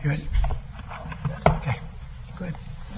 You ready? Okay, good.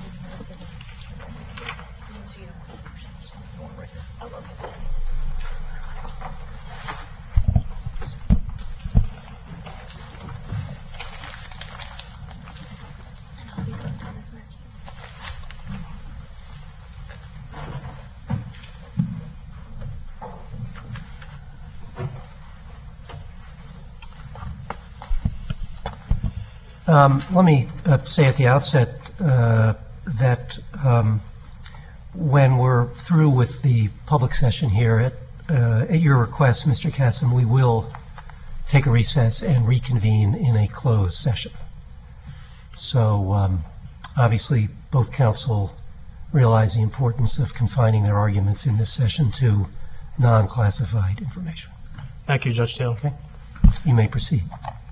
Let me say at the outset that when we're through with the public session here, at your request, Mr. Kassem, we will take a recess and reconvene in a closed session. So obviously both counsel realize the importance of confining their arguments in this session to non-classified information. Thank you, Judge Taylor. Okay. You may proceed.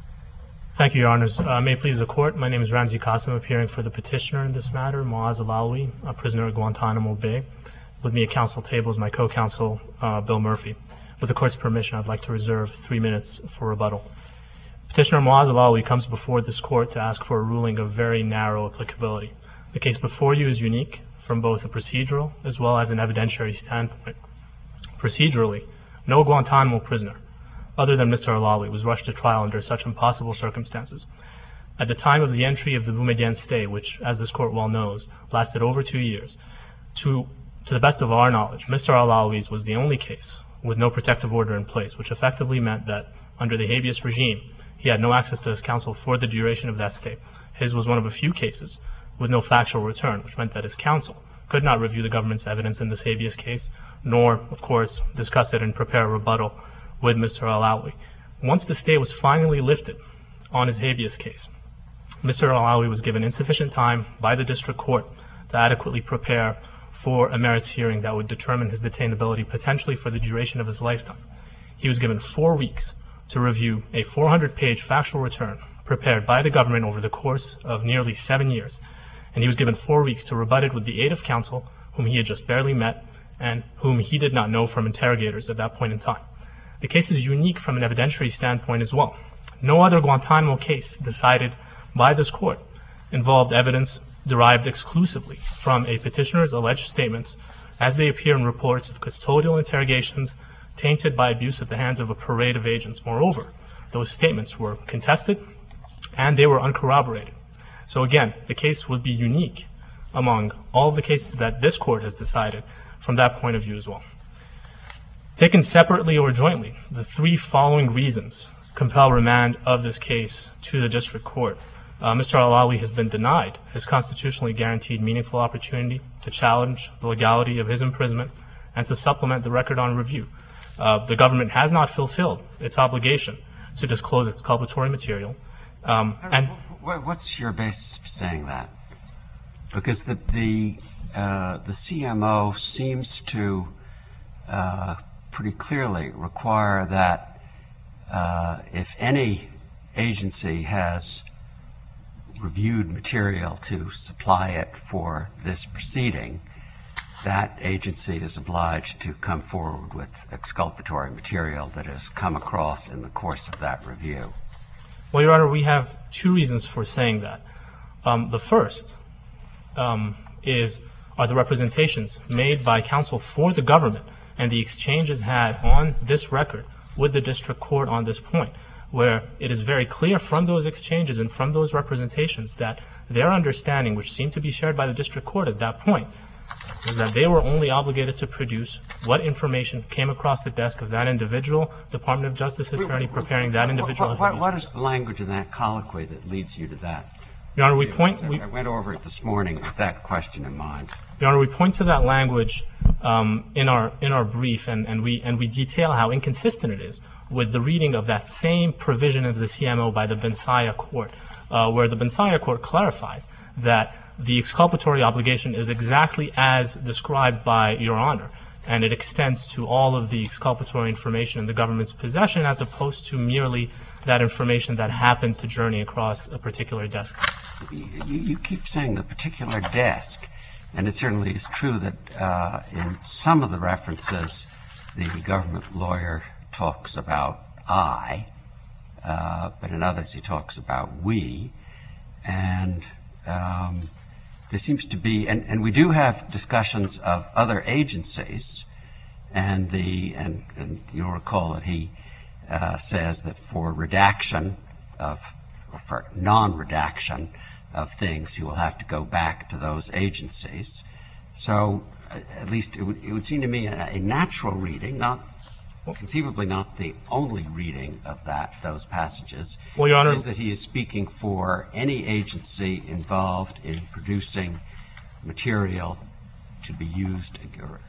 Thank you, Your Honors. May it please the Court, my name is Ramzi Kassem, appearing for the petitioner in this matter, Moaz Alawi, a prisoner at Guantanamo Bay. With me at counsel table is my co-counsel, Bill Murphy. With the Court's permission, I'd like to reserve 3 minutes for rebuttal. Petitioner Moaz Alawi comes before this Court to ask for a ruling of very narrow applicability. The case before you is unique from both a procedural as well as an evidentiary standpoint. Procedurally, no Guantanamo prisoner other than Mr. Alawi was rushed to trial under such impossible circumstances. At the time of the entry of the Boumediene stay, which, as this Court well knows, lasted over 2 years, to the best of our knowledge, Mr. Alawi's was the only case with no protective order in place, which effectively meant that under the habeas regime, he had no access to his counsel for the duration of that stay. His was one of a few cases with no factual return, which meant that his counsel could not review the government's evidence in this habeas case, nor, of course, discuss it and prepare a rebuttal with Mr. Alawi. Once the stay was finally lifted on his habeas case, Mr. Alawi was given insufficient time by the district court to adequately prepare for a merits hearing that would determine his detainability potentially for the duration of his lifetime. He was given 4 weeks to review a 400-page factual return prepared by the government over the course of nearly 7 years, and he was given 4 weeks to rebut it with the aid of counsel whom he had just barely met and whom he did not know from interrogators at that point in time. The case is unique from an evidentiary standpoint as well. No other Guantanamo case decided by this Court involved evidence derived exclusively from a petitioner's alleged statements as they appear in reports of custodial interrogations tainted by abuse at the hands of a parade of agents. Moreover, those statements were contested and they were uncorroborated. So again, the case would be unique among all of the cases that this Court has decided from that point of view as well. Taken separately or jointly, the 3 following reasons compel remand of this case to the district court. Mr. Alawi has been denied his constitutionally guaranteed meaningful opportunity to challenge the legality of his imprisonment and to supplement the record on review. The government has not fulfilled its obligation to disclose exculpatory material. What's your basis for saying that? Because the CMO seems to pretty clearly require that if any agency has reviewed material to supply it for this proceeding, that agency is obliged to come forward with exculpatory material that has come across in the course of that review. Well, Your Honor, we have 2 reasons for saying that. The first are the representations made by counsel for the government and the exchanges had on this record with the district court on this point, where it is very clear from those exchanges and from those representations that their understanding, which seemed to be shared by the district court at that point, was that they were only obligated to produce what information came across the desk of that individual Department of Justice attorney preparing that individual. What is the language in that colloquy that leads you to that? Your Honor, I went over it this morning with that question in mind. Your Honor, we point to that language in our brief, and we detail how inconsistent it is with the reading of that same provision of the CMO by the Bensaya Court, where the Bensaya Court clarifies that the exculpatory obligation is exactly as described by Your Honor, and it extends to all of the exculpatory information in the government's possession as opposed to merely that information that happened to journey across a particular desk. You keep saying the particular desk, and it certainly is true that in some of the references the government lawyer talks about I, but in others he talks about we. And there seems to be, and we do have discussions of other agencies, and you'll recall that he says that for redaction or for non-redaction of things, he will have to go back to those agencies. So at least it would seem to me a natural reading, conceivably not the only reading of those passages, well, Your Honor, is that he is speaking for any agency involved in producing material to be used, or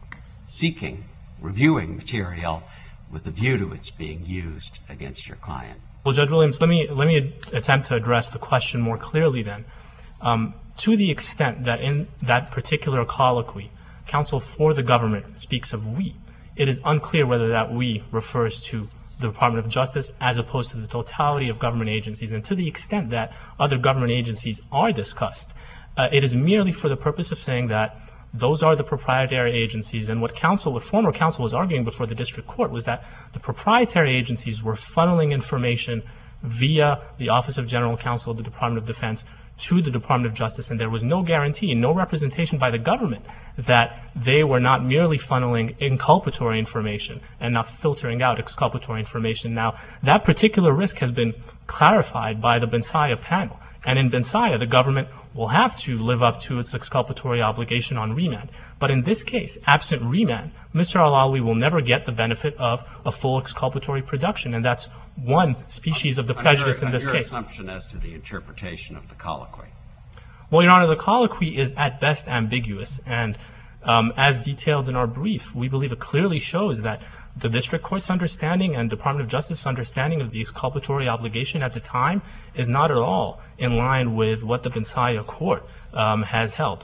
reviewing material with a view to its being used against your client. Well, Judge Williams, let me attempt to address the question more clearly then. To the extent that in that particular colloquy, counsel for the government speaks of we, it is unclear whether that we refers to the Department of Justice as opposed to the totality of government agencies. And to the extent that other government agencies are discussed, it is merely for the purpose of saying that those are the proprietary agencies. And what former counsel was arguing before the district court was that the proprietary agencies were funneling information via the Office of General Counsel of the Department of Defense to the Department of Justice, and there was no guarantee, no representation by the government that they were not merely funneling inculpatory information and not filtering out exculpatory information. Now, that particular risk has been clarified by the Bensaya panel, and in Bensaya, the government will have to live up to its exculpatory obligation on remand. But in this case, absent remand, Mr. Al-Alawi will never get the benefit of a full exculpatory production, and that's one species of the prejudice in this your case. Assumption as to the interpretation of the colloquy. Well, Your Honor, the colloquy is at best ambiguous, and as detailed in our brief, we believe it clearly shows that the district court's understanding and Department of Justice's understanding of the exculpatory obligation at the time is not at all in line with what the Bensaya court has held.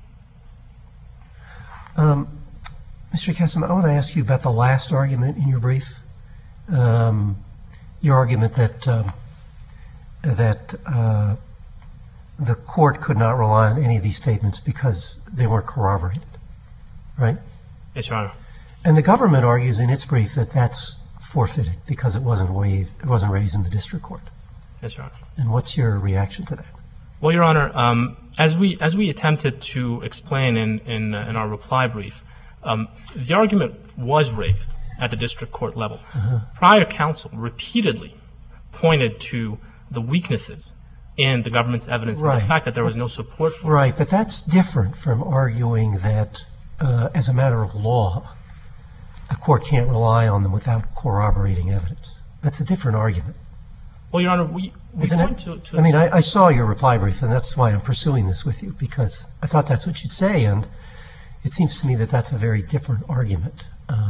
Mr. Kassem, I want to ask you about the last argument in your brief. Your argument that the court could not rely on any of these statements because they weren't corroborated, right? Yes, Your Honor. And the government argues in its brief that that's forfeited because it wasn't raised in the district court. Yes, Your Honor. And what's your reaction to that? Well, Your Honor, as we attempted to explain in our reply brief, the argument was raised at the district court level. Prior counsel repeatedly pointed to the weaknesses in the government's evidence and the fact that there was no support for it. Right, but that's different from arguing that as a matter of law, the court can't rely on them without corroborating evidence. That's a different argument. Well, Your Honor, we point to... I mean, I saw your reply brief, and that's why I'm pursuing this with you, because I thought that's what you'd say, and it seems to me that that's a very different argument.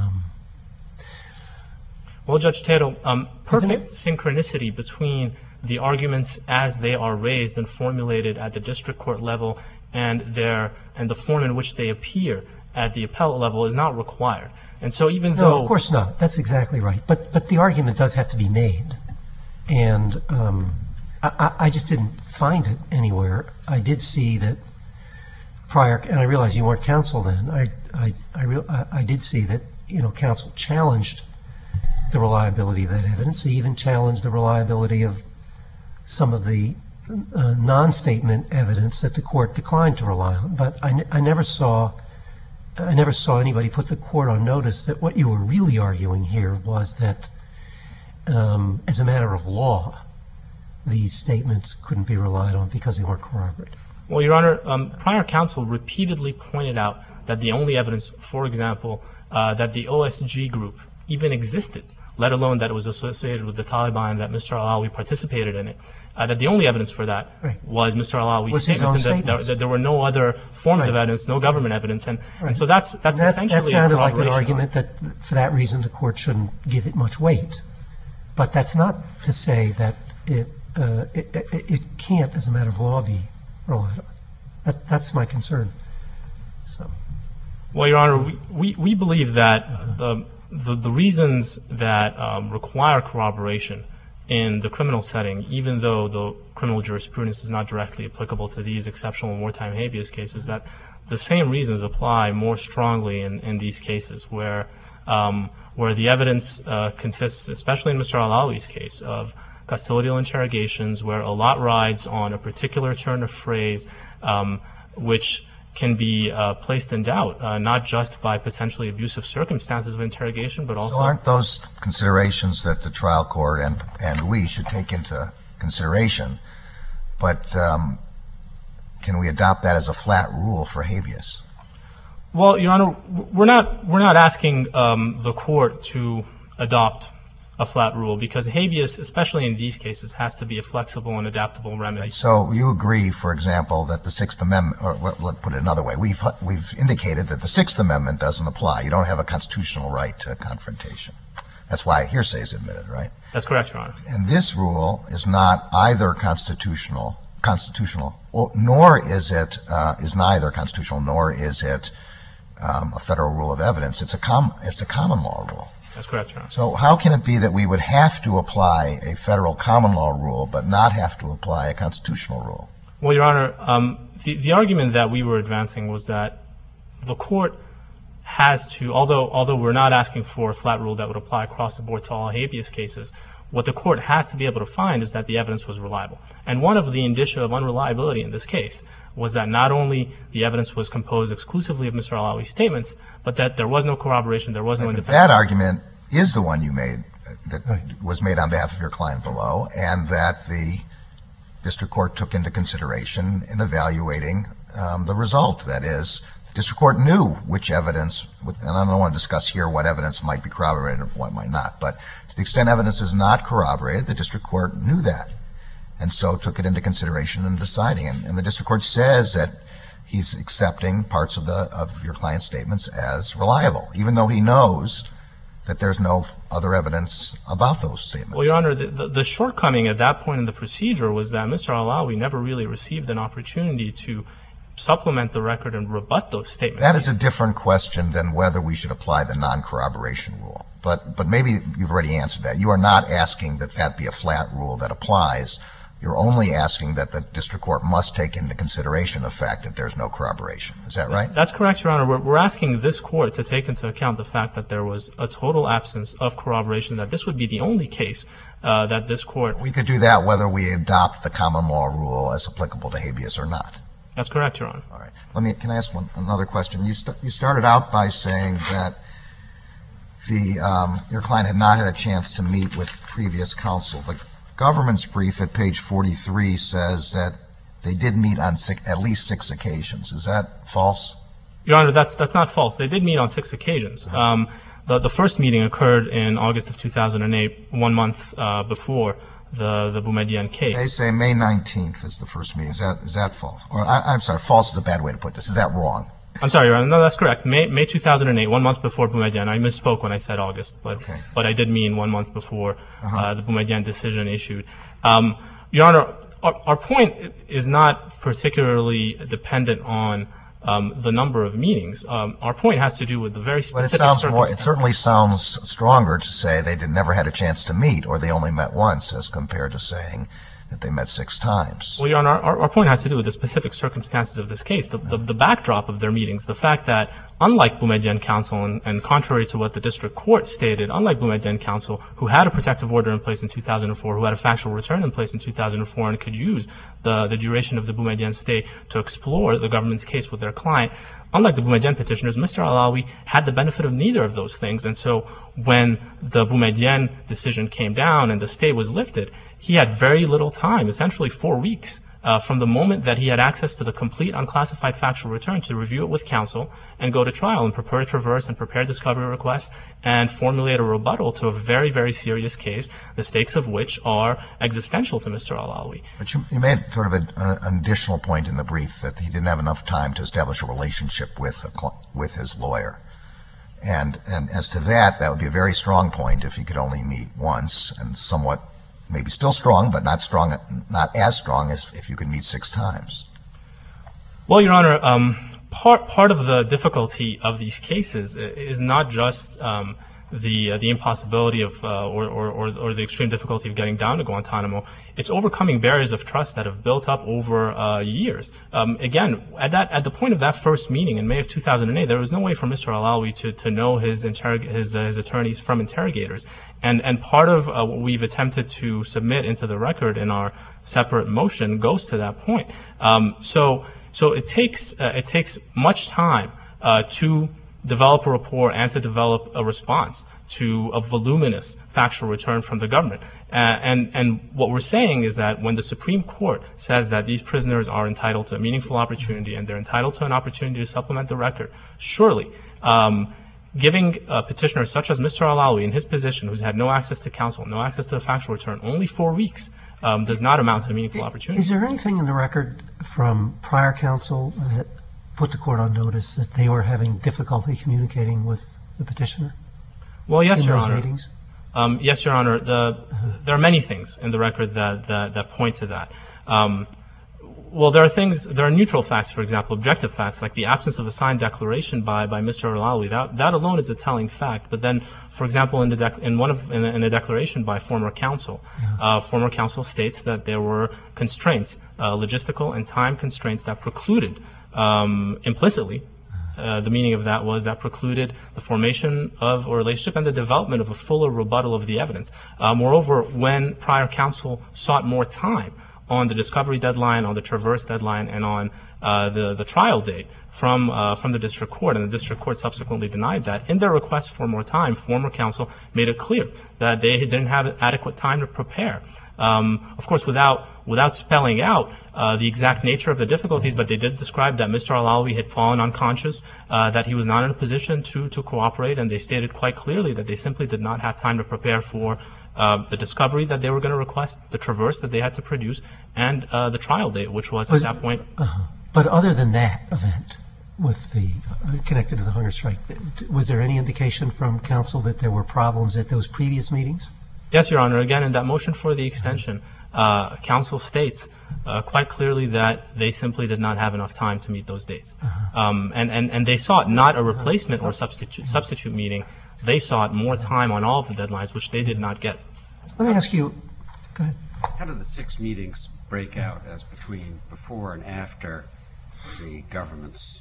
Well, Judge Tatel, perfect synchronicity between the arguments as they are raised and formulated at the district court level and the form in which they appear at the appellate level is not required. And so even though... No, of course not. That's exactly right. But the argument does have to be made. And I just didn't find it anywhere. I did see that prior, and I realize you weren't counsel then, I did see that, counsel challenged the reliability of that evidence. He even challenged the reliability of some of the non-statement evidence that the court declined to rely on. But I never saw anybody put the court on notice that what you were really arguing here was that as a matter of law, these statements couldn't be relied on because they weren't corroborated. Well, Your Honor, prior counsel repeatedly pointed out that the only evidence, for example, that the OSG group even existed, let alone that it was associated with the Taliban, that Mr. Al-Alawi participated in it, that the only evidence for that was Mr. Al-Alawi's statements, and that there were no other forms of evidence, no government evidence. And so that's essentially that sounded like an corroboration. argument that for that reason the court shouldn't give it much weight. But that's not to say that it can't, as a matter of law, be relied on. That's my concern. So. Well, Your Honor, we believe that the reasons that require corroboration in the criminal setting, even though the criminal jurisprudence is not directly applicable to these exceptional wartime habeas cases, that the same reasons apply more strongly in these cases where the evidence consists, especially in Mr. Al-Alawi's case, of custodial interrogations where a lot rides on a particular turn of phrase, which can be placed in doubt, not just by potentially abusive circumstances of interrogation, but also... So aren't those considerations that the trial court and we should take into consideration, but can we adopt that as a flat rule for habeas? Well, Your Honor, we're not asking the court to adopt a flat rule, because habeas, especially in these cases, has to be a flexible and adaptable remedy. So you agree, for example, that the Sixth Amendment, or let's put it another way, we've indicated that the Sixth Amendment doesn't apply. You don't have a constitutional right to confrontation. That's why hearsay is admitted, right? That's correct, Your Honor. And this rule is not either constitutional, nor is it is neither constitutional, nor is it a federal rule of evidence. It's a common law rule. That's correct, Your Honor. So how can it be that we would have to apply a federal common law rule but not have to apply a constitutional rule? Well, Your Honor, the argument that we were advancing was that the court has to, although we're not asking for a flat rule that would apply across the board to all habeas cases, what the court has to be able to find is that the evidence was reliable. And one of the indicia of unreliability in this case was that not only the evidence was composed exclusively of Mr. Alawi's statements, but that there was no corroboration, there was no independent... That argument is the one you made, that was made on behalf of your client below, and that the district court took into consideration in evaluating the result. That is, the district court knew which evidence, and I don't want to discuss here what evidence might be corroborated and what might not, but to the extent evidence is not corroborated, the district court knew that, and so took it into consideration in deciding. And the district court says that he's accepting parts of your client's statements as reliable, even though he knows that there's no other evidence about those statements. Well, Your Honor, the shortcoming at that point in the procedure was that Mr. Alawi never really received an opportunity to supplement the record and rebut those statements. That is a different question than whether we should apply the non-corroboration rule. But maybe you've already answered that. You are not asking that that be a flat rule that applies. You're only asking that the district court must take into consideration the fact that there's no corroboration. Is that right? That's correct, Your Honor. We're asking this court to take into account the fact that there was a total absence of corroboration, that this would be the only case that this court... We could do that whether we adopt the common law rule as applicable to habeas or not. That's correct, Your Honor. All right. Can I ask another question? You started out by saying that your client had not had a chance to meet with previous counsel. The government's brief at page 43 says that they did meet on at least 6 occasions. Is that false? Your Honor, that's not false. They did meet on 6 occasions. The first meeting occurred in August of 2008, 1 month before the Boumediene case. They say May 19th is the first meeting. Is that false? Or I'm sorry, false is a bad way to put this. Is that wrong? I'm sorry, Your Honor. No, that's correct. May 2008, 1 month before Boumediene. I misspoke when I said August, but I did mean 1 month before the Boumediene decision issued. Your Honor, our point is not particularly dependent on the number of meetings. Our point has to do with the very specific circumstances. It certainly sounds stronger to say they never had a chance to meet, or they only met once, as compared to saying that they met 6 times. Well, Your Honor, our point has to do with the specific circumstances of this case, the backdrop of their meetings, the fact that, unlike Boumediene counsel, and contrary to what the district court stated, unlike Boumediene counsel, who had a protective order in place in 2004, who had a factual return in place in 2004, and could use the duration of the Boumediene stay to explore the government's case with their client, unlike the Boumediene petitioners, Mr. Alawi had the benefit of neither of those things. And so when the Boumediene decision came down and the stay was lifted, he had very little time, essentially 4 weeks, from the moment that he had access to the complete unclassified factual return to review it with counsel and go to trial and prepare a traverse and prepare discovery requests and formulate a rebuttal to a very, very serious case, the stakes of which are existential to Mr. Alawi. But you made sort of an additional point in the brief that he didn't have enough time to establish a relationship with his lawyer. And as to that, that would be a very strong point if he could only meet once, and somewhat maybe still strong, but not as strong as if you could meet 6 times. Well, Your Honor, part of the difficulty of these cases is not just the impossibility of or the extreme difficulty of getting down to Guantanamo. It's overcoming barriers of trust that have built up over years. Again, at the point of that first meeting in May of 2008, there was no way for Mr. Alawi to know his attorneys from interrogators, and part of what we've attempted to submit into the record in our separate motion goes to that point. So it takes much time to develop a rapport and to develop a response to a voluminous factual return from the government. And what we're saying is that when the Supreme Court says that these prisoners are entitled to a meaningful opportunity and they're entitled to an opportunity to supplement the record, surely giving petitioners such as Mr. Alawi in his position, who's had no access to counsel, no access to the factual return, only 4 weeks, does not amount to a meaningful opportunity. Is there anything in the record from prior counsel that put the court on notice that they were having difficulty communicating with the petitioner? Well, yes, Your in those Honor. meetings? Yes, Your Honor. There are many things in the record that point to that. Well, there are neutral facts, for example, objective facts, like the absence of a signed declaration by Mr. Alawi. That alone is a telling fact. But then, for example, in a declaration by former counsel states that there were constraints, logistical and time constraints that precluded, implicitly, the meaning of that was that precluded the formation of a relationship and the development of a fuller rebuttal of the evidence. Moreover, when prior counsel sought more time on the discovery deadline, on the traverse deadline, and on the trial date from the district court, and the district court subsequently denied that, in their request for more time, former counsel made it clear that they didn't have adequate time to prepare. Of course, without spelling out the exact nature of the difficulties, but they did describe that Mr. Alawi had fallen unconscious, that he was not in a position to cooperate, and they stated quite clearly that they simply did not have time to prepare for the discovery that they were going to request, the traverse that they had to produce, and the trial date, which was at that point. But other than that event, with the connected to the hunger strike, was there any indication from counsel that there were problems at those previous meetings? Yes, Your Honor. Again, in that motion for the extension, counsel states quite clearly that they simply did not have enough time to meet those dates. And they sought not a replacement or substitute meeting. They sought more time on all of the deadlines, which they did not get. Let me ask you, go ahead. How did the 6 meetings break out as between before and after the government's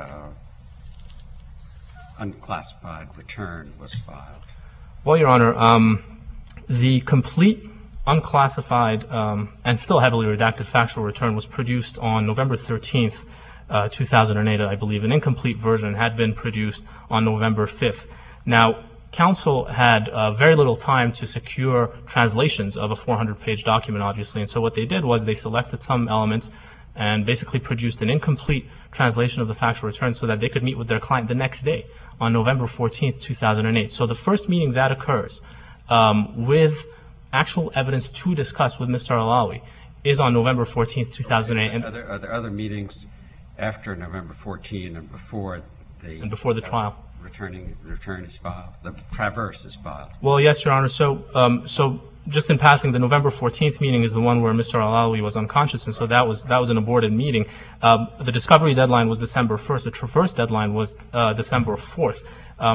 unclassified return was filed? Well, Your Honor, the complete unclassified and still heavily redacted factual return was produced on November 13th, 2008, I believe. An incomplete version had been produced on November 5th. Now, counsel had very little time to secure translations of a 400-page document, obviously, and so what they did was they selected some elements and basically produced an incomplete translation of the factual return so that they could meet with their client the next day on November 14th, 2008. So the first meeting that occurs with actual evidence to discuss with Mr. Alawi is on November 14th, 2008. Are there other meetings after November 14 and before the trial? Return is filed, the traverse is filed. Well, yes, Your Honor. So just in passing, the November 14th meeting is the one where Mr. Alawi was unconscious, and so that was an aborted meeting. The discovery deadline was December 1st. The traverse deadline was December 4th.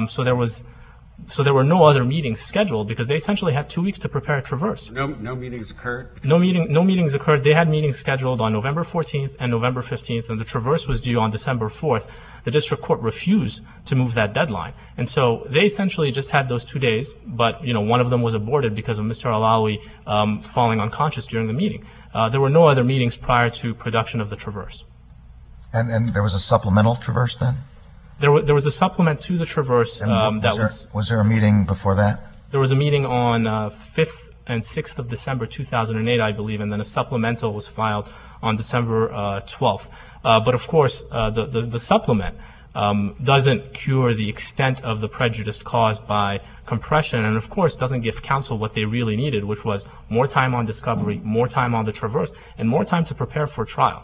So there were no other meetings scheduled because they essentially had 2 weeks to prepare a traverse. No meetings occurred? No meetings occurred. They had meetings scheduled on November 14th and November 15th, and the traverse was due on December 4th. The district court refused to move that deadline. And so they essentially just had those 2 days, but one of them was aborted because of Mr. Alawi falling unconscious during the meeting. There were no other meetings prior to production of the traverse. And there was a supplemental traverse then? There was a supplement to the traverse Was there a meeting before that? There was a meeting on 5th and 6th of December 2008, I believe, and then a supplemental was filed on December 12th. But of course, the supplement doesn't cure the extent of the prejudice caused by compression, and of course doesn't give counsel what they really needed, which was more time on discovery, more time on the traverse, and more time to prepare for trial.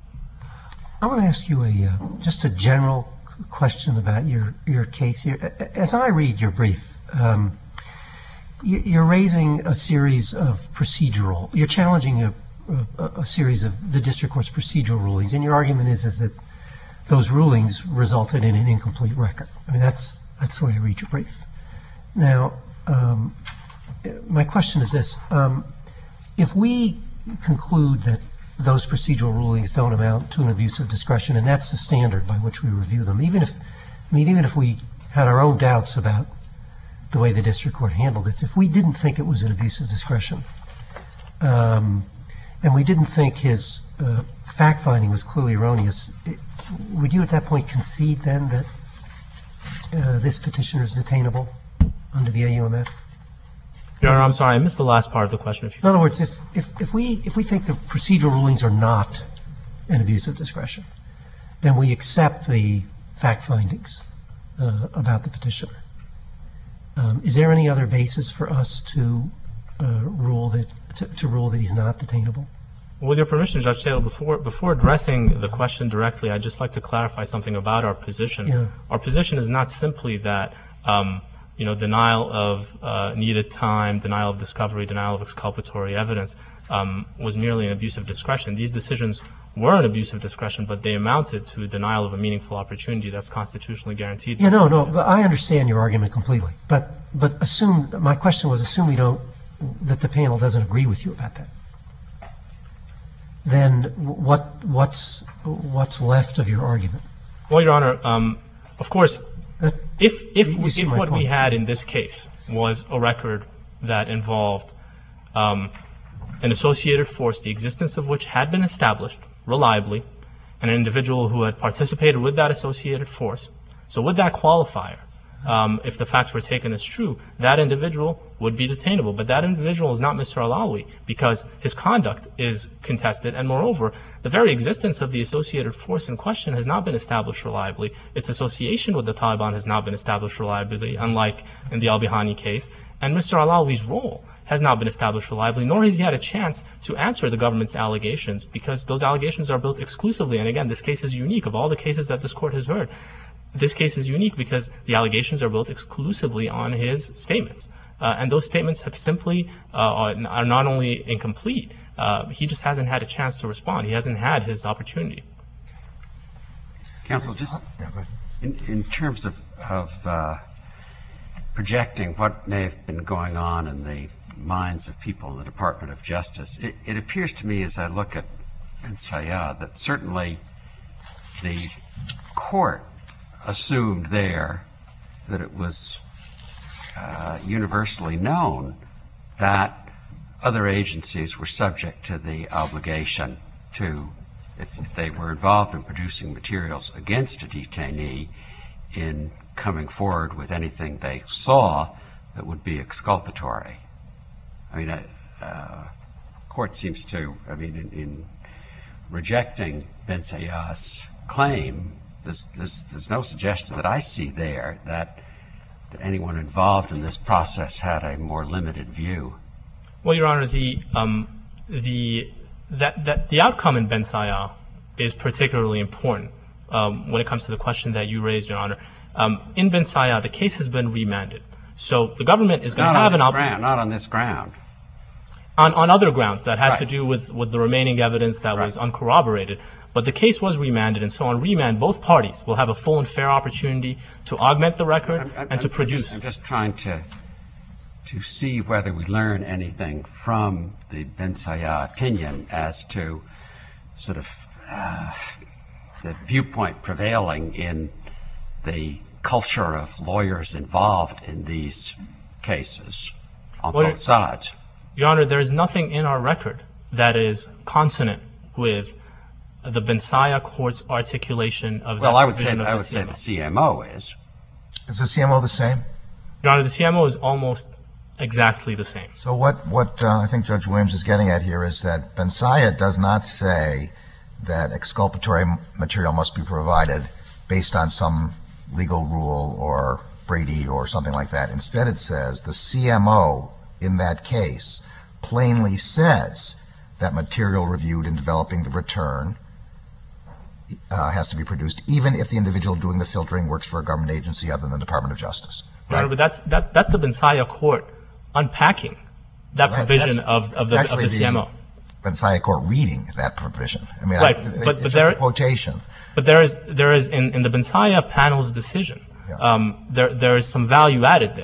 I want to ask you just a general question about your case here. As I read your brief, you're raising a series of you're challenging a series of the district court's procedural rulings, and your argument is that those rulings resulted in an incomplete record. I mean, that's the way I read your brief. Now, my question is this. If we conclude that those procedural rulings don't amount to an abuse of discretion, and that's the standard by which we review them, even if we had our own doubts about the way the district court handled this, if we didn't think it was an abuse of discretion, and we didn't think his fact-finding was clearly erroneous, would you at that point concede then that this petitioner is detainable under the AUMF? Your Honor, I'm sorry, I missed the last part of the question. In other words, if we think the procedural rulings are not an abuse of discretion, then we accept the fact findings about the petitioner. Is there any other basis for us to rule that he's not detainable? With your permission, Judge Taylor, before addressing the question directly, I'd just like to clarify something about our position. Yeah. Our position is not simply that denial of needed time, denial of discovery, denial of exculpatory evidence was merely an abuse of discretion. These decisions were an abuse of discretion, but they amounted to denial of a meaningful opportunity that's constitutionally guaranteed. Yeah, no, but I understand your argument completely. But my question was, assume that the panel doesn't agree with you about that. Then what's left of your argument? Well, Your Honor, of course, if what we had in this case was a record that involved an associated force, the existence of which had been established reliably, and an individual who had participated with that associated force, so with that qualifier, if the facts were taken as true, that individual would be detainable. But that individual is not Mr. Alawi, because his conduct is contested, and moreover, the very existence of the associated force in question has not been established reliably. Its association with the Taliban has not been established reliably, unlike in the Al-Bihani case. And Mr. Alawi's role has not been established reliably, nor has he had a chance to answer the government's allegations, because those allegations are built exclusively, and again, this case is unique. Of all the cases that this court has heard, this case is unique because the allegations are built exclusively on his statements. And those statements have simply are not only incomplete, he just hasn't had a chance to respond. He hasn't had his opportunity. Counsel, just in terms of projecting what may have been going on in the minds of people in the Department of Justice, it appears to me as I look at Ben Sayyad that certainly the court assumed there that it was universally known that other agencies were subject to the obligation to, if they were involved in producing materials against a detainee, in coming forward with anything they saw that would be exculpatory. I mean, court seems to, in rejecting Ben Sayyad's claim, there's no suggestion that I see there that anyone involved in this process had a more limited view. Well, Your Honor, the outcome in Ben Sayyad is particularly important when it comes to the question that you raised, Your Honor. In Ben Sayyad, the case has been remanded, so the government is going to have an opportunity. Not on this ground. On other grounds that had to do with the remaining evidence that was uncorroborated. But the case was remanded, and so on remand, both parties will have a full and fair opportunity to augment the record and to produce. I'm just trying to see whether we learn anything from the Ben Sayyad opinion as to sort of the viewpoint prevailing in the culture of lawyers involved in these cases on both sides. Your Honor, there is nothing in our record that is consonant with the Ben Sayyad court's articulation of that provision of the CMO. I would say the CMO is. Is the CMO the same? Your Honor, the CMO is almost exactly the same. So what I think Judge Williams is getting at here is that Ben Sayyad does not say that exculpatory material must be provided based on some legal rule or Brady or something like that. Instead, it says the CMO in that case plainly says that material reviewed in developing the return has to be produced, even if the individual doing the filtering works for a government agency other than the Department of Justice. Right? Your Honor, but that's the Ben Sayyad court unpacking that provision of the CMO. Ben Sayyad court reading that provision. I mean, right, it's just a quotation. But there is in the Ben Sayyad panel's decision, there is some value added there.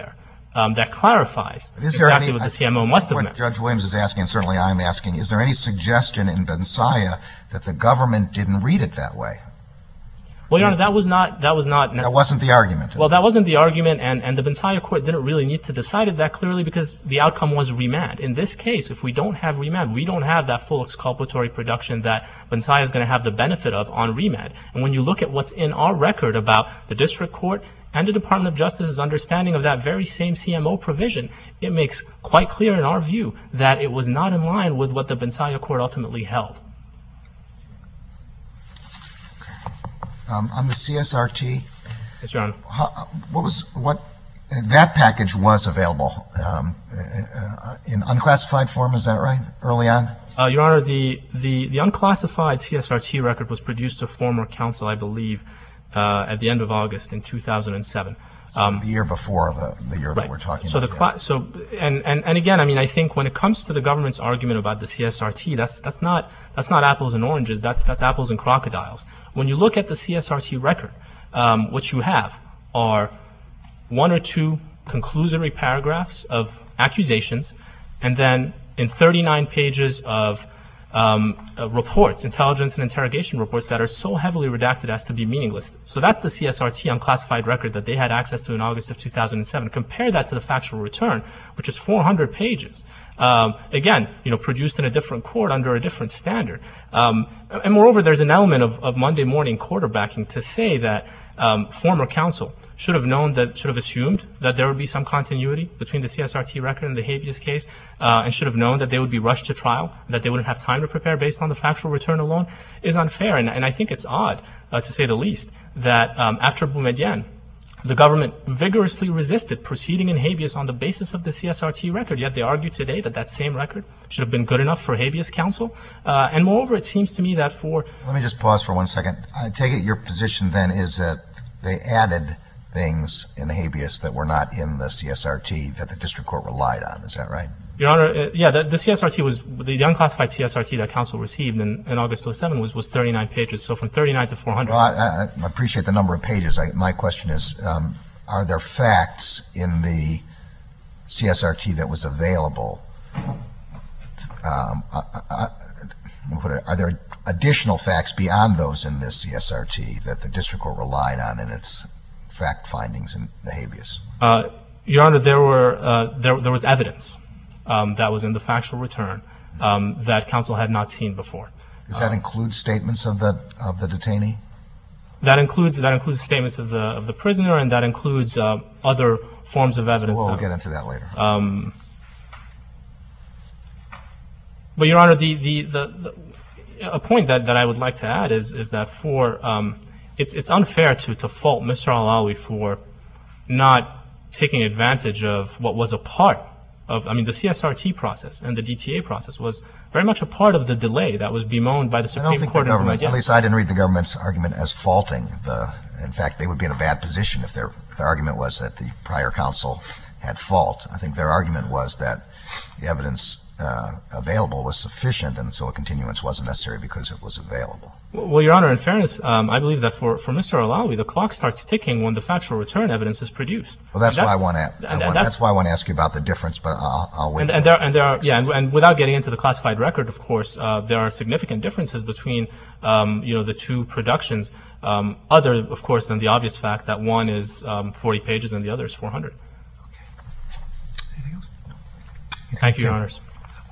that clarifies Is there exactly any- what the CMO must have What meant. Judge Williams is asking, and certainly I'm asking, is there any suggestion in Bensaya that the government didn't read it that way? Well, Your Honor, that was not That wasn't the argument. Well, that wasn't the argument, and the Bensaya court didn't really need to decide it that clearly because the outcome was remand. In this case, if we don't have remand, we don't have that full exculpatory production that Bensaya is going to have the benefit of on remand. And when you look at what's in our record about the district court and the Department of Justice's understanding of that very same CMO provision, it makes quite clear in our view that it was not in line with what the Bensaya court ultimately held. On the CSRT, Yes, Your Honor. that package was available in unclassified form, is that right, early on? Your Honor, the unclassified CSRT record was produced to former counsel, I believe, at the end of August in 2007. The year before the year that we're talking about. And again, I mean, I think when it comes to the government's argument about the CSRT, that's not apples and oranges. That's apples and crocodiles. When you look at the CSRT record, what you have are one or two conclusory paragraphs of accusations, and then in 39 pages of reports, intelligence and interrogation reports that are so heavily redacted as to be meaningless. So that's the CSRT unclassified record that they had access to in August of 2007. Compare that to the factual return, which is 400 pages. Again, produced in a different court under a different standard. And moreover, there's an element of Monday morning quarterbacking to say that former counsel should have assumed that there would be some continuity between the CSRT record and the habeas case, and should have known that they would be rushed to trial, that they wouldn't have time to prepare based on the factual return alone, is unfair. And I think it's odd, to say the least, that after Boumediene, the government vigorously resisted proceeding in habeas on the basis of the CSRT record, yet they argue today that same record should have been good enough for habeas counsel. And moreover, it seems to me that Let me just pause for 1 second. I take it your position then is that they added things in habeas that were not in the CSRT that the district court relied on. Is that right? Your Honor, the CSRT was, the unclassified CSRT that counsel received in August of 2007 was 39 pages, so from 39 to 400. Well, I appreciate the number of pages. My question is, are there facts in the CSRT that was available? Are there additional facts beyond those in this CSRT that the district court relied on in its fact findings in the habeas? Your Honor, there was evidence that was in the factual return that counsel had not seen before. Does that include statements of the detainee? That includes statements of the prisoner, and that includes other forms of evidence. We'll get into that later. But Your Honor, a point that I would like to add is that it's unfair to fault Mr. Alawi for not taking advantage of what was a part of, the CSRT process and the DTA process was very much a part of the delay that was bemoaned by the Supreme Court. At least I didn't read the government's argument as faulting in fact, they would be in a bad position if their argument was that the prior counsel had fault. I think their argument was that the evidence available was sufficient, and so a continuance wasn't necessary because it was available. Well, Your Honor, in fairness, I believe that for Mr. Alawi, the clock starts ticking when the factual return evidence is produced. Well, that's why I want to ask you about the difference, but I'll wait. And without getting into the classified record, of course, there are significant differences between the two productions, other, of course, than the obvious fact that one is 40 pages and the other is 400. Okay. Anything else? Thank you, Your Honors.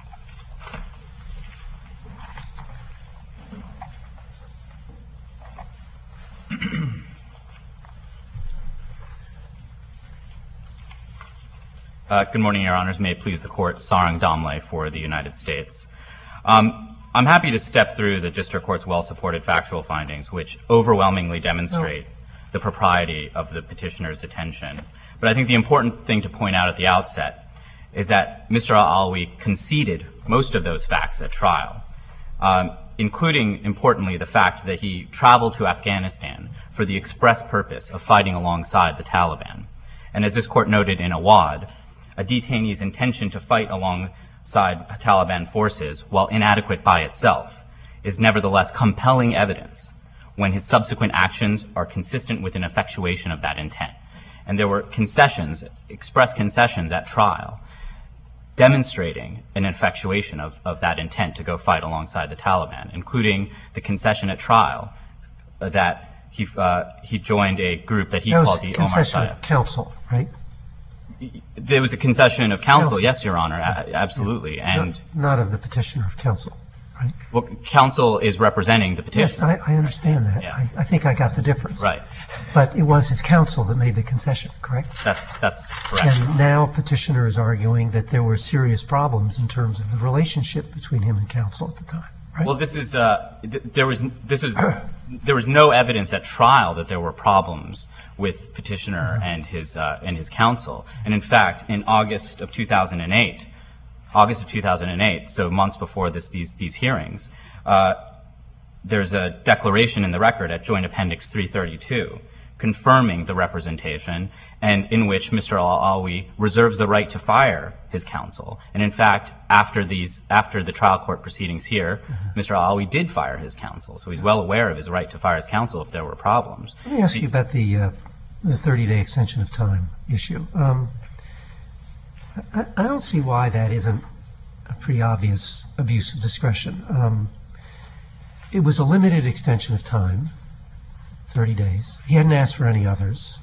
Good morning, Your Honors. May it please the Court, Sarang Damle for the United States. I'm happy to step through the District Court's well-supported factual findings, which overwhelmingly demonstrate the propriety of the petitioner's detention. But I think the important thing to point out at the outset is that Mr. Alawi conceded most of those facts at trial, including, importantly, the fact that he traveled to Afghanistan for the express purpose of fighting alongside the Taliban. And as this Court noted in Awad, a detainee's intention to fight alongside Taliban forces, while inadequate by itself, is nevertheless compelling evidence when his subsequent actions are consistent with an effectuation of that intent. And there were concessions, express concessions at trial, demonstrating an infatuation of that intent to go fight alongside the Taliban, including the concession at trial that he joined a group that he called the Omar concession Sayyaf. of counsel, right? There was a concession of counsel, yes, Your Honor, absolutely. Yeah. And Not of the petitioner of counsel, right? well, counsel is representing the Yes, petitioner. I understand that. Yeah. I think I got the difference. Right. But it was his counsel that made the concession, correct? That's correct. And now petitioner is arguing that there were serious problems in terms of the relationship between him and counsel at the time, right? Well, there was no evidence at trial that there were problems with petitioner and his counsel. And in fact, in August of 2008, so months before these hearings, there's a declaration in the record at Joint Appendix 332 confirming the representation, and in which Mr. al-Alwi reserves the right to fire his counsel. And in fact, after the trial court proceedings here, Mr. al-Alwi did fire his counsel. So he's well aware of his right to fire his counsel if there were problems. Let me ask you about the 30-day extension of time issue. I don't see why that isn't a pretty obvious abuse of discretion. It was a limited extension of time, 30 days. He hadn't asked for any others.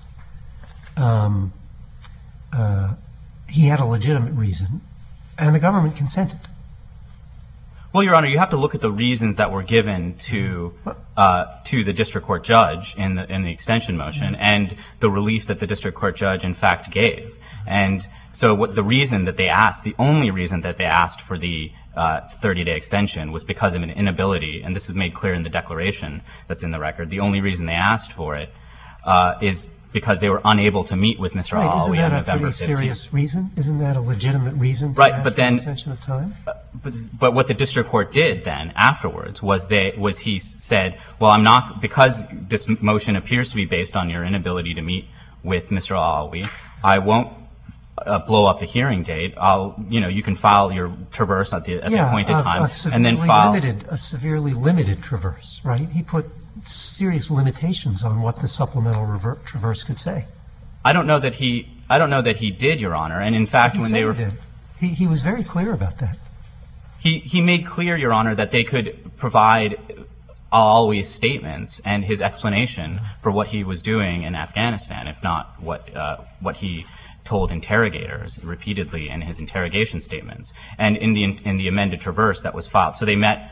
He had a legitimate reason, and the government consented. Well, Your Honor, you have to look at the reasons that were given to the district court judge in the extension motion, and the relief that the district court judge in fact gave. And so the reason that they asked, the only reason that they asked for the 30-day extension was because of an inability, and this is made clear in the declaration that's in the record. The only reason they asked for it is because they were unable to meet with Mr. al-Alwi on November 15th. Isn't that a pretty serious reason? Isn't that a legitimate reason to Right, ask but for then- an extension of time? But what the district court did then afterwards was he said, well, I'm not, because this motion appears to be based on your inability to meet with Mr. al-Alwi, I won't blow up the hearing date. You can file your traverse at the appointed time, and then file. A severely limited traverse, right? He put serious limitations on what the supplemental traverse could say. I don't know that he did, Your Honor. And in fact, when they were, he was very clear about that. he made clear, Your Honor, that they could provide al-Alwi's statements and his explanation for what he was doing in Afghanistan, if not what he told interrogators repeatedly in his interrogation statements, and in the amended traverse that was filed. So they met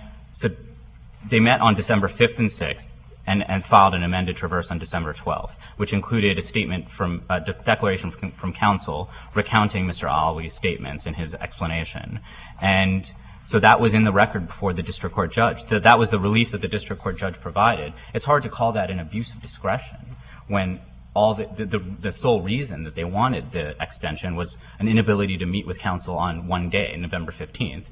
on December 5th and 6th and filed an amended traverse on December 12th, which included a declaration from counsel recounting Mr. al-Alwi's statements and his explanation. And so that was in the record before the district court judge. That was the relief that the district court judge provided. It's hard to call that an abuse of discretion when all the sole reason that they wanted the extension was an inability to meet with counsel on one day, November 15th.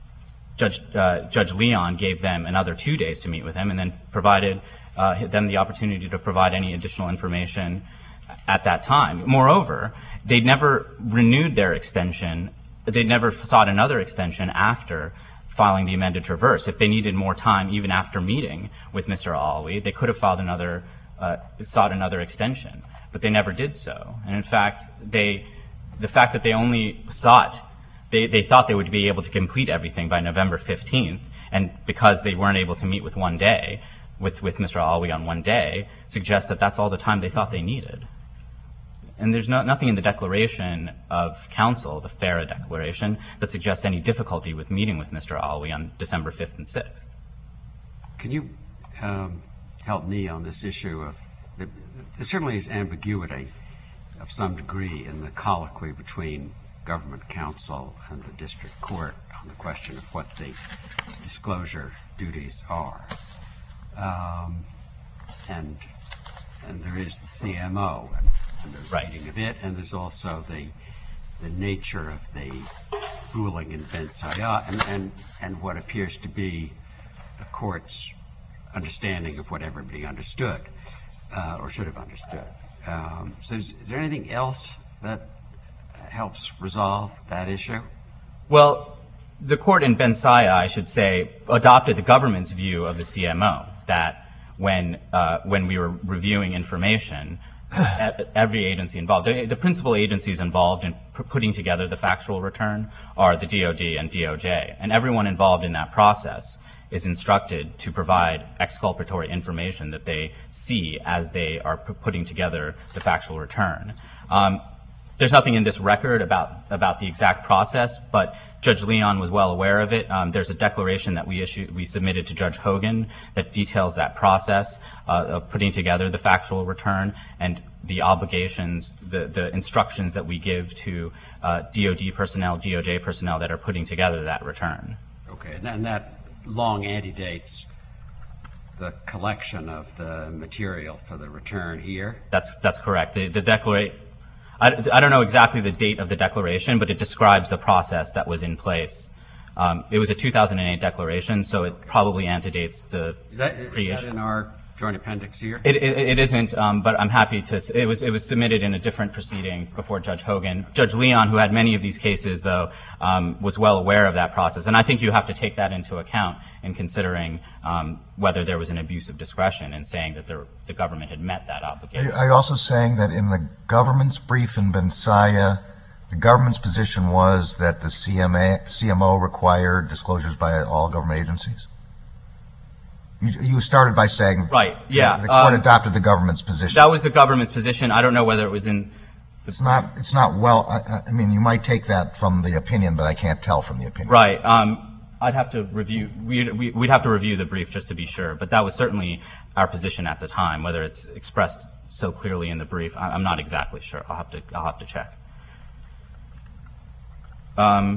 Judge Leon gave them another 2 days to meet with him, and then provided them the opportunity to provide any additional information at that time. Moreover, they never renewed their extension. They never sought another extension after filing the amended traverse. If they needed more time, even after meeting with Mr. al-Alwi, they could have sought another extension, but they never did so. And in fact, the fact that they only sought, they thought they would be able to complete everything by November 15th, and because they weren't able to meet with one day, with Mr. al-Alwi on one day, suggests that that's all the time they thought they needed. And there's nothing in the declaration of counsel, the FARA declaration, that suggests any difficulty with meeting with Mr. al-Alwi on December 5th and 6th. Can you help me on this issue of, there certainly is ambiguity of some degree in the colloquy between government counsel and the district court on the question of what the disclosure duties are. And there is the CMO, and there's writing of it, and there's also the nature of the ruling in Ben Sayyaf, and what appears to be the court's understanding of what everybody understood, or should have understood. So is there anything else that helps resolve that issue? Well, the court in Ben Sayyaf, I should say, adopted the government's view of the CMO, that when we were reviewing information, every agency involved. The principal agencies involved in putting together the factual return are the DOD and DOJ, and everyone involved in that process is instructed to provide exculpatory information that they see as they are putting together the factual return. There's nothing in this record about the exact process, but Judge Leon was well aware of it. There's a declaration that we submitted to Judge Hogan that details that process of putting together the factual return and the obligations, the instructions that we give to DOD personnel, DOJ personnel that are putting together that return. Okay, and that long antedates the collection of the material for the return here? That's correct. The declaration, I don't know exactly the date of the declaration, but it describes the process that was in place. It was a 2008 declaration, so it probably antedates the pre-issue. Is that in our joint appendix here? It isn't, but I'm happy to. It was submitted in a different proceeding before Judge Hogan. Judge Leon, who had many of these cases, though, was well aware of that process, and I think you have to take that into account in considering whether there was an abuse of discretion in saying that the government had met that obligation. Are you also saying that in the government's brief in Bensaya, the government's position was that the CMO required disclosures by all government agencies? You started by saying right, yeah. The court adopted the government's position. That was the government's position. I don't know whether it was in the It's not well, I mean, you might take that from the opinion, but I can't tell from the opinion. Right. I'd have to review, we'd have to review the brief just to be sure, but that was certainly our position at the time. Whether it's expressed so clearly in the brief, I'm not exactly sure. I'll have to check. I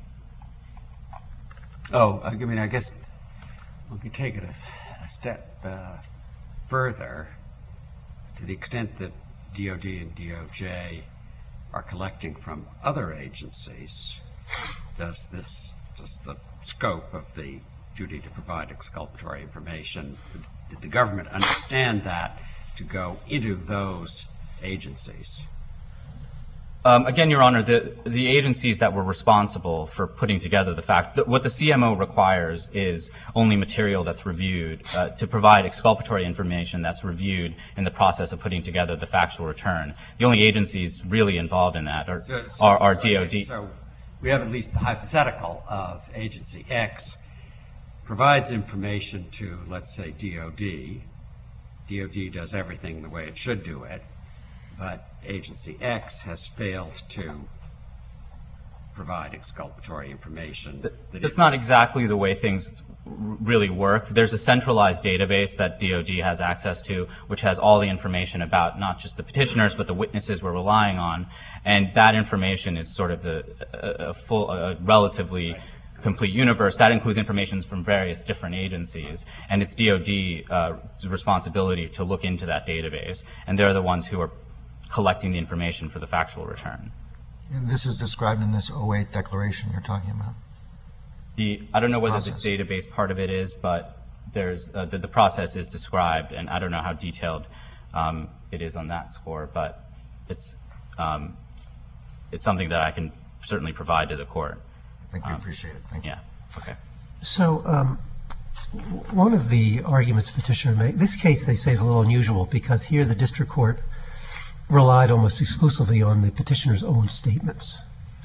mean, I guess let me take it a step further. To the extent that DOD and DOJ are collecting from other agencies, does the scope of the duty to provide exculpatory information, did the government understand that to go into those agencies? Again, Your Honor, the agencies that were responsible for putting together the fact that what the CMO requires is only material that's reviewed to provide exculpatory information that's reviewed in the process of putting together the factual return. The only agencies really involved in that are DOD. So we have at least the hypothetical of Agency X provides information to, let's say, DOD. DOD does everything the way it should do it, but Agency X has failed to provide exculpatory information. That's not exactly the way things really work. There's a centralized database that DOD has access to, which has all the information about not just the petitioners, but the witnesses we're relying on. And that information is sort of a relatively complete universe. That includes information from various different agencies. And it's DOD's responsibility to look into that database. And they're the ones who are collecting the information for the factual return. And this is described in this 08 declaration you're talking about? I don't know whether the database part of it is, but there's the process is described, and I don't know how detailed it is on that score, but it's something that I can certainly provide to the court. I think we appreciate it. Thank you. Yeah. Okay. So one of the arguments petitioner made, this case they say is a little unusual because here the district court relied almost exclusively on the petitioner's own statements.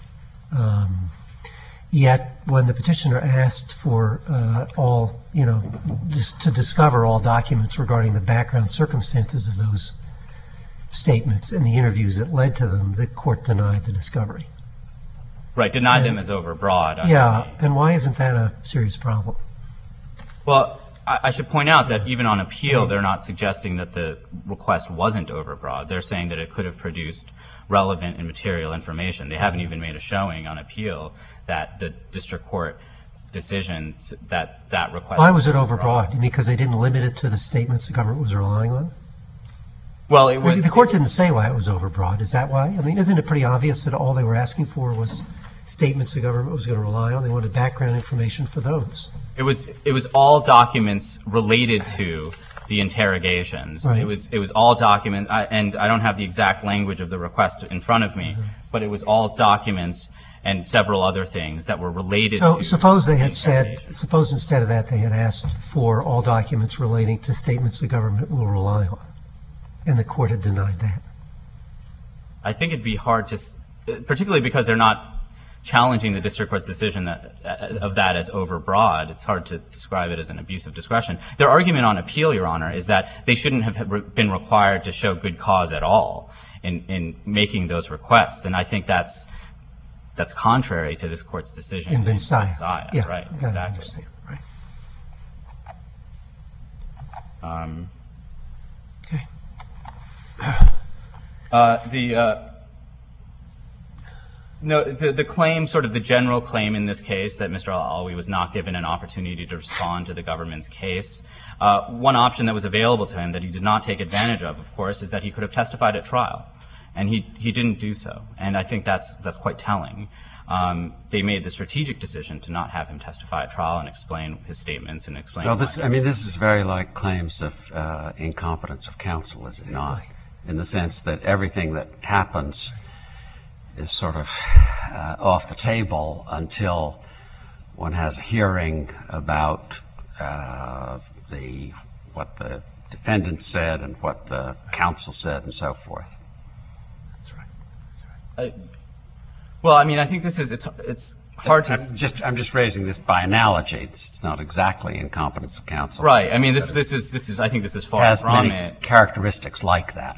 Yet when the petitioner asked for to discover all documents regarding the background circumstances of those statements and the interviews that led to them, the court denied the discovery. Right, denied them as overbroad. Yeah, and why isn't that a serious problem? Well, I should point out that even on appeal, they're not suggesting that the request wasn't overbroad. They're saying that it could have produced relevant and material information. They haven't even made a showing on appeal that the district court decision that request. Why was it overbroad? You mean because they didn't limit it to the statements the government was relying on? Well, it was. The court didn't say why it was overbroad. Is that why? I mean, isn't it pretty obvious that all they were asking for was statements the government was going to rely on? They wanted background information for those. It was all documents related to the interrogations. Right. It was all documents, and I don't have the exact language of the request in front of me, but it was all documents and several other things that were related to. Suppose they had said, suppose instead of that they had asked for all documents relating to statements the government will rely on. and the court had denied that? I think it'd be hard to, particularly because they're not challenging the district court's decision of that as overbroad. It's hard to describe it as an abuse of discretion. Their argument on appeal, Your Honor, is that they shouldn't have been required to show good cause at all in making those requests. And I think that's contrary to this court's decision In Vinsaya. Yeah, right, I exactly. understand. Right. Okay. The claim, sort of the general claim in this case, that Mr. Alwi was not given an opportunity to respond to the government's case. One option that was available to him that he did not take advantage of course, is that he could have testified at trial. And he didn't do so. And I think that's quite telling. They made the strategic decision to not have him testify at trial and explain his statements and explain Well, why. this is very like claims of incompetence of counsel, is it not? In the sense that everything that happens is sort of off the table until one has a hearing about what the defendant said and what the counsel said and so forth. Well, I mean, I think it's hard to... I'm just raising this by analogy. It's not exactly incompetence of counsel. Right. I mean, I think this is far has from many it. characteristics like that.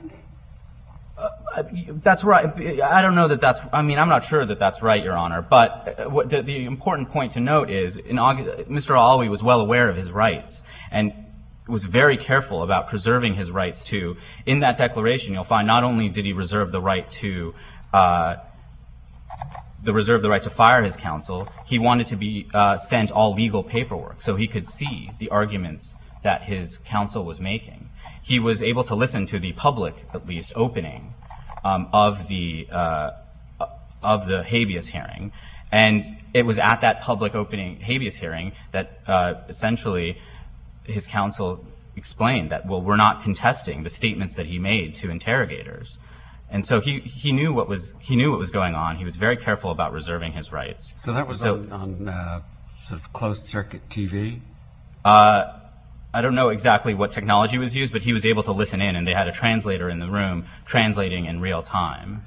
That's right. I don't know that that's... I mean, I'm not sure that that's right, Your Honor. But the important point to note is Mr. Alwi was well aware of his rights and was very careful about preserving his rights to... In that declaration, you'll find not only did he reserve the right to fire his counsel, he wanted to be sent all legal paperwork so he could see the arguments that his counsel was making. He was able to listen to the public, at least, opening of the habeas hearing. And it was at that public opening habeas hearing that essentially his counsel explained that, well, we're not contesting the statements that he made to interrogators. And so he knew what was going on. He was very careful about reserving his rights. So that was on sort of closed circuit TV? I don't know exactly what technology was used, but he was able to listen in, and they had a translator in the room translating in real time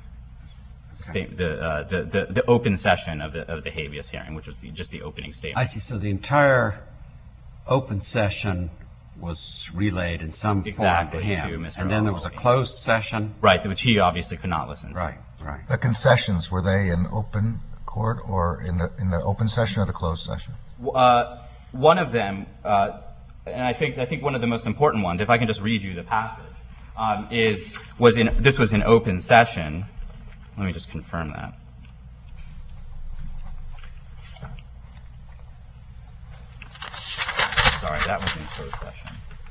the open session of the habeas hearing, which was just the opening statement. I see. So the entire open session was relayed in some form to him. To Mr. And then there was a closed session? Right, which he obviously could not listen to. Right. The concessions, were they in open court or in the open session or the closed session? One of them, and I think one of the most important ones, if I can just read you the passage, this was an open session. Let me just confirm that. Sorry, that was in closed session.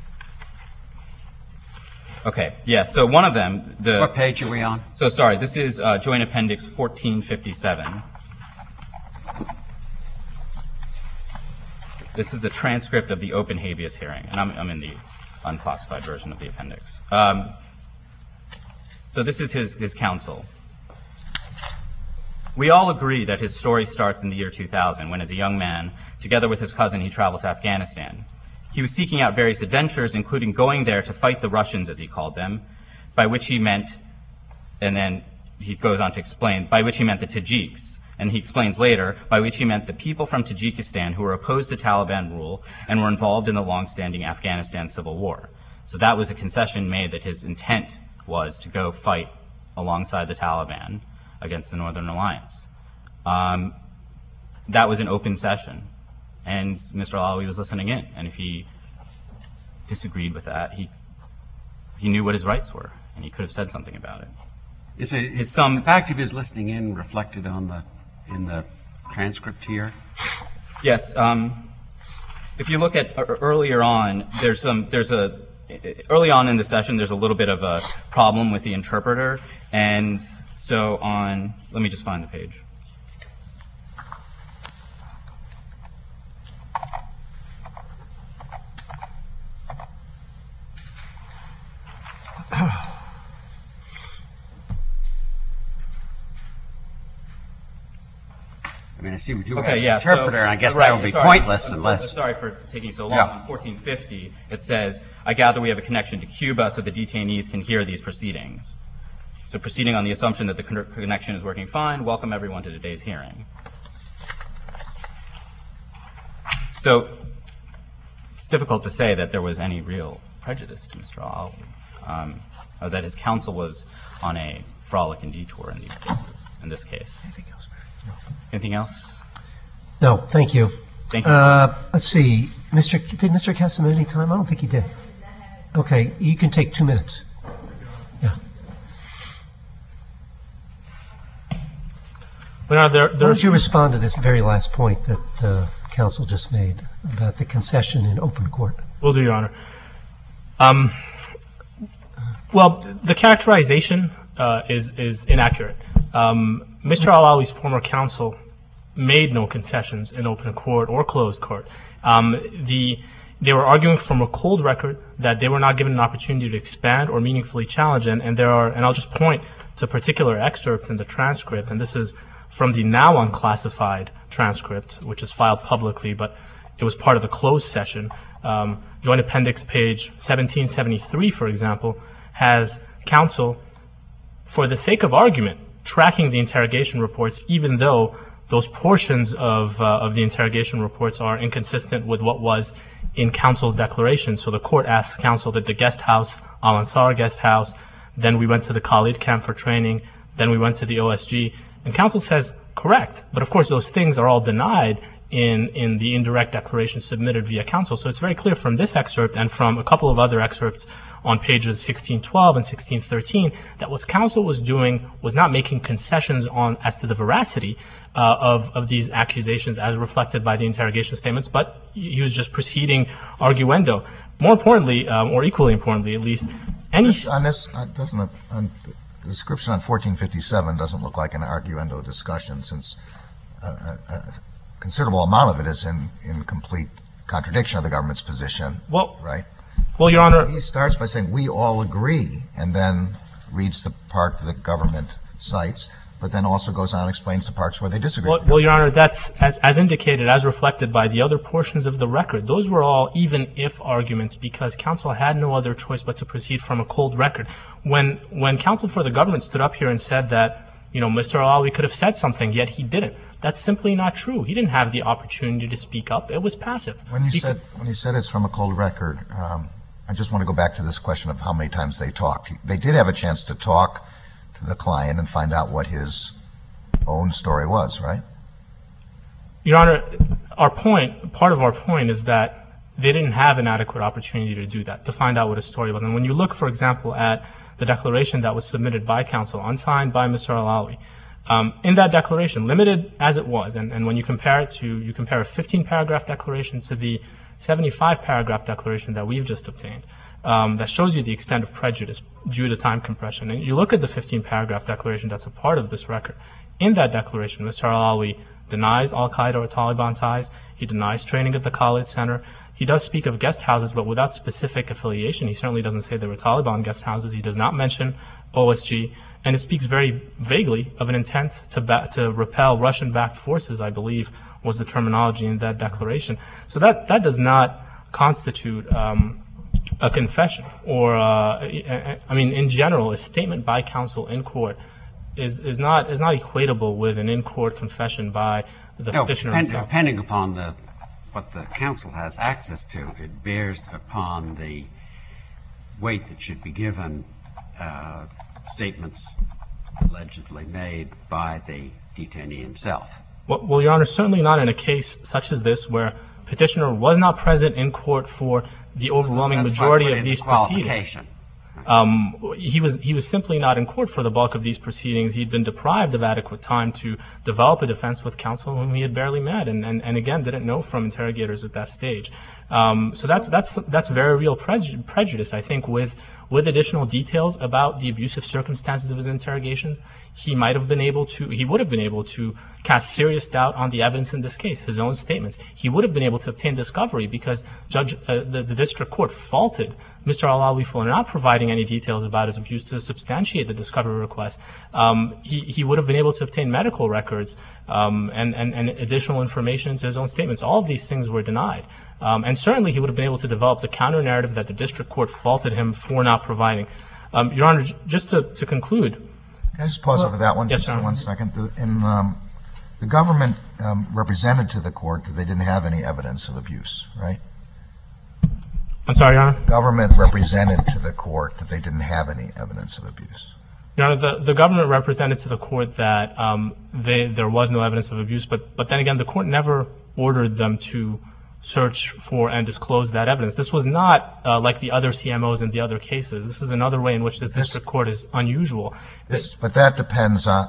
Okay, yeah, so one of them... What page are we on? So sorry, this is Joint Appendix 1457. This is the transcript of the open habeas hearing, and I'm in the unclassified version of the appendix. So this is his counsel. We all agree that his story starts in the year 2000, when as a young man, together with his cousin, he traveled to Afghanistan. He was seeking out various adventures, including going there to fight the Russians, as he called them, by which he meant, and then he goes on to explain, by which he meant the Tajiks. And he explains later, by which he meant the people from Tajikistan who were opposed to Taliban rule and were involved in the long-standing Afghanistan civil war. So that was a concession made that his intent was to go fight alongside the Taliban against the Northern Alliance. That was an open session, and Mr. Alwi was listening in. And if he disagreed with that, he knew what his rights were, and he could have said something about it. Is the fact of his listening in reflected in the transcript here? Yes. If you look at earlier on, early on in the session, there's a little bit of a problem with the interpreter, and so let me just find the page. mean, I see what you Okay, have, yeah. interpreter, and I guess right, that would be sorry, pointless I'm unless... sorry for taking so long. Yeah. On 1450, it says, I gather we have a connection to Cuba so the detainees can hear these proceedings. So proceeding on the assumption that the connection is working fine, welcome everyone to today's hearing. So it's difficult to say that there was any real prejudice to Mr. Alawi, or that his counsel was on a frolic and detour in these cases, in this case. Anything else? Anything else? No, thank you. Thank you. Let's see. Did Mr. Cassim have any time? I don't think he did. Okay, you can take 2 minutes. Yeah. Well, Why don't you respond to this very last point that counsel just made about the concession in open court? Will do, Your Honor. Well, the characterization is inaccurate. Mr. Alawi's former counsel made no concessions in open court or closed court. They were arguing from a cold record that they were not given an opportunity to expand or meaningfully challenge, and I'll just point to particular excerpts in the transcript, and this is from the now unclassified transcript, which is filed publicly, but it was part of the closed session. Joint Appendix page 1773, for example, has counsel, for the sake of argument, tracking the interrogation reports, even though those portions of the interrogation reports are inconsistent with what was in counsel's declaration. So the court asks counsel that the guest house, Al Ansar guest house, then we went to the Khalid camp for training, then we went to the OSG, and counsel says, correct. But of course those things are all denied in the indirect declaration submitted via counsel. So it's very clear from this excerpt and from a couple of other excerpts on pages 1612 and 1613 that what counsel was doing was not making concessions as to the veracity of these accusations as reflected by the interrogation statements, but he was just proceeding arguendo. More importantly, or equally importantly at least, any... The description on 1457 doesn't look like an arguendo discussion, since a considerable amount of it is in complete contradiction of the government's position, right? Well, Your Honor... He starts by saying, we all agree, and then reads the part the government cites, but then also goes on and explains the parts where they disagree. Well, Your Honor, that's, as indicated, as reflected by the other portions of the record, those were all even-if arguments because counsel had no other choice but to proceed from a cold record. When counsel for the government stood up here and said that, Mr. Alawi could have said something, yet he didn't, that's simply not true. He didn't have the opportunity to speak up. It was passive. When you said it's from a cold record, I just want to go back to this question of how many times they talked. They did have a chance to talk to the client and find out what his own story was, right? Your Honor, part of our point is that they didn't have an adequate opportunity to do that, to find out what his story was. And when you look, for example, at the declaration that was submitted by counsel, unsigned by Mr. Alawi, in that declaration, limited as it was, and when you compare a 15-paragraph declaration to the 75-paragraph declaration that we've just obtained, that shows you the extent of prejudice due to time compression. And you look at the 15-paragraph declaration that's a part of this record. In that declaration, Mr. Alawi denies al-Qaeda or Taliban ties. He denies training at the Khalid Center. He does speak of guest houses, but without specific affiliation. He certainly doesn't say they were Taliban guest houses. He does not mention OSG. And it speaks very vaguely of an intent to repel Russian-backed forces, I believe, was the terminology in that declaration. So that does not constitute a confession, or in general, a statement by counsel in court is not equatable with an in-court confession by the petitioner himself. Depending upon what the counsel has access to, it bears upon the weight that should be given statements allegedly made by the detainee himself. Well, Your Honor, certainly not in a case such as this where petitioner was not present in court for the overwhelming majority of these proceedings. He was simply not in court for the bulk of these proceedings. He'd been deprived of adequate time to develop a defense with counsel whom he had barely met, and again didn't know from interrogators at that stage. So that's very real prejudice, I think, with additional details about the abusive circumstances of his interrogations. He would have been able to cast serious doubt on the evidence in this case, his own statements. He would have been able to obtain discovery because the district court faulted Mr. Alawi for not providing any details about his abuse to substantiate the discovery request. He would have been able to obtain medical records and additional information into his own statements. All of these things were denied. And certainly he would have been able to develop the counter-narrative that the district court faulted him for not providing. Your Honor, just to conclude. Can I just pause over that one Yes, just Your for Honor. 1 second? The government represented to the court that they didn't have any evidence of abuse, right? I'm sorry, Your Honor? Government represented to the court that they didn't have any evidence of abuse. Your Honor, the government represented to the court that there was no evidence of abuse, but then again, the court never ordered them to search for and disclose that evidence. This was not like the other CMOs in the other cases. This is another way in which this district court is unusual. But that depends on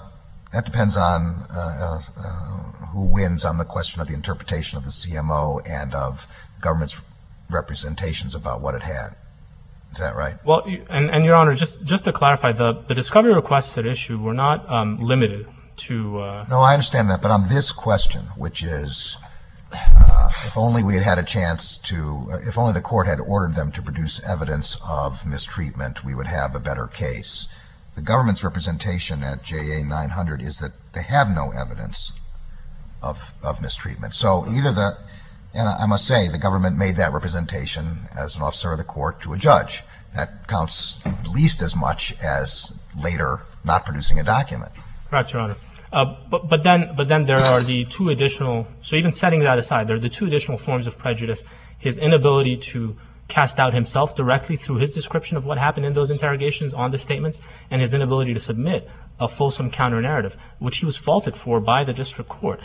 who wins on the question of the interpretation of the CMO and of government's representations about what it had. Is that right? Well, and Your Honor, just to clarify, the discovery requests at issue were not limited to... No, I understand that, but on this question, which is if only we had had a chance to, if only the court had ordered them to produce evidence of mistreatment, we would have a better case. The government's representation at JA 900 is that they have no evidence of mistreatment. So either and I must say, the government made that representation as an officer of the court to a judge. That counts at least as much as later not producing a document. Correct, Your Honor. But then there are the two additional, so even setting that aside, there are the two additional forms of prejudice. His inability to cast out himself directly through his description of what happened in those interrogations on the statements, and his inability to submit a fulsome counter-narrative, which he was faulted for by the district court.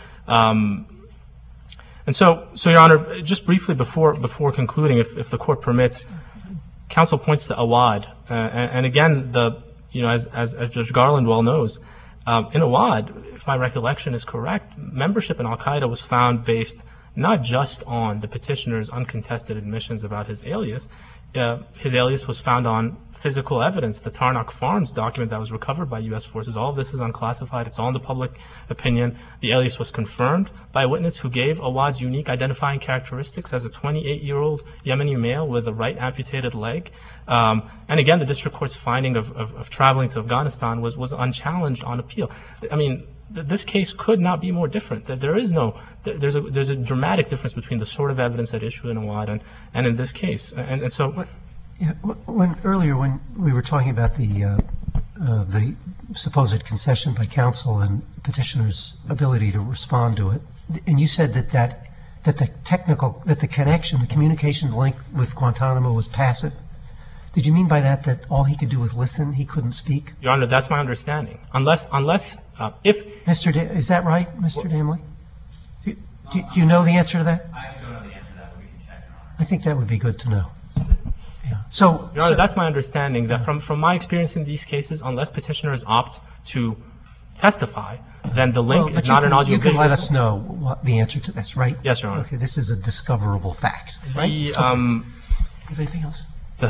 And so, Your Honor, just briefly before concluding, if the court permits, counsel points to Awad, and again, as Judge Garland well knows, in Awad, if my recollection is correct, membership in Al-Qaeda was found based not just on the petitioner's uncontested admissions about his alias. His alias was found on physical evidence, the Tarnock Farms document that was recovered by U.S. forces. All of this is unclassified. It's all in the public opinion. The alias was confirmed by a witness who gave Awad's unique identifying characteristics as a 28-year-old Yemeni male with a right amputated leg. And again, the district court's finding of traveling to Afghanistan was unchallenged on appeal. I mean, this case could not be more different. There's a dramatic difference between the sort of evidence at issue in Awad and in this case. And so... Earlier when we were talking about the supposed concession by counsel and petitioner's ability to respond to it, and you said that the connection, the communications link with Guantanamo was passive. Did you mean by that all he could do was listen, he couldn't speak? Your Honor, that's my understanding. Unless if... Is that right, Mr. Damley? Do you know the answer to that? I actually don't know the answer to that, but we can check, Your Honor. I think that would be good to know. So, Your Honor, that's my understanding, that from my experience in these cases, unless petitioners opt to testify, then the link is not an audio You can let us know what the answer to this, right? Yes, Your Honor. Okay, this is a discoverable fact, right? The, so, you have anything else?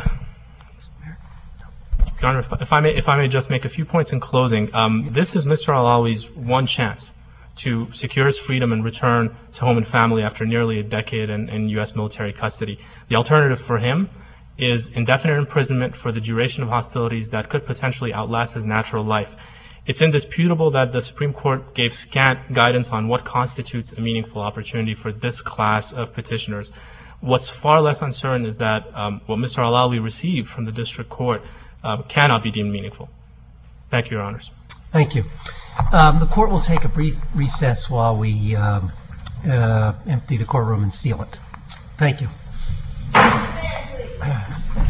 Your Honor, if I may just make a few points in closing. This is Mr. Alawi's one chance to secure his freedom and return to home and family after nearly a decade in U.S. military custody. The alternative for him is indefinite imprisonment for the duration of hostilities that could potentially outlast his natural life. It's indisputable that the Supreme Court gave scant guidance on what constitutes a meaningful opportunity for this class of petitioners. What's far less uncertain is that what Mr. Alawi received from the district court cannot be deemed meaningful. Thank you, Your Honors. Thank you. The court will take a brief recess while we empty the courtroom and seal it. Thank you.